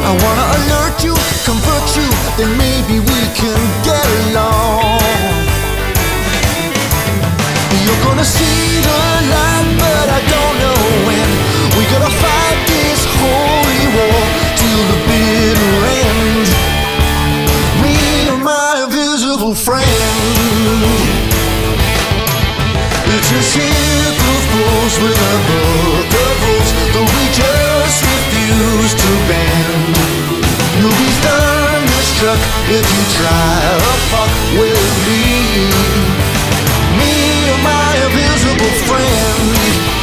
I wanna alert you, comfort you, then maybe we can get along. You're gonna see the light, but I don't know when. We gotta fight this holy war till the bitter end. Me and my invisible friend. It's a ship of fools with a book of rules that we just refuse to bend. You'll be thunderstruck if you try to fuck with me. Me and my invisible friend.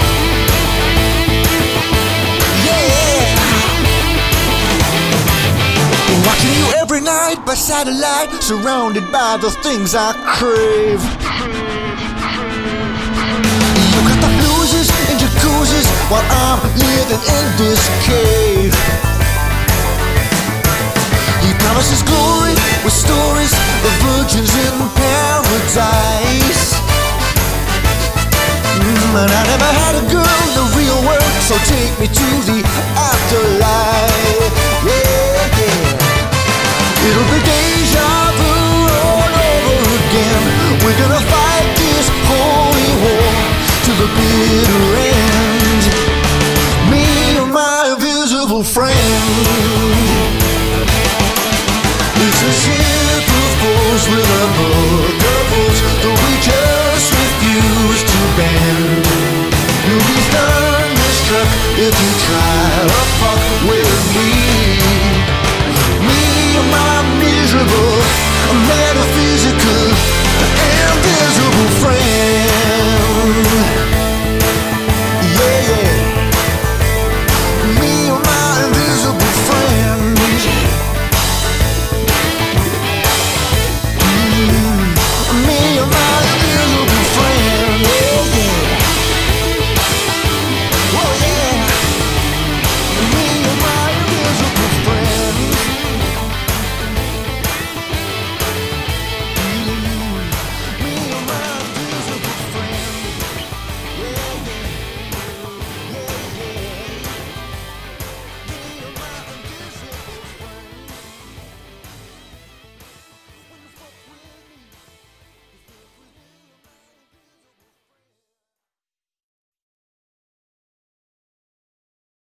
Yeah. Watching you every night by satellite, surrounded by the things I crave. You got the blues and jacuzzis while I'm living in this cave. He promises glory with stories of virgins in paradise. But I never had a girl in the real world, so take me to the afterlife. Yeah, yeah. It'll be deja vu all over again. We're gonna fight this holy war to the bitter end. Me and my invisible friend. It's a ship of fools with a book of rules that we just refuse to bend. You'll be thunderstruck if you try to fuck with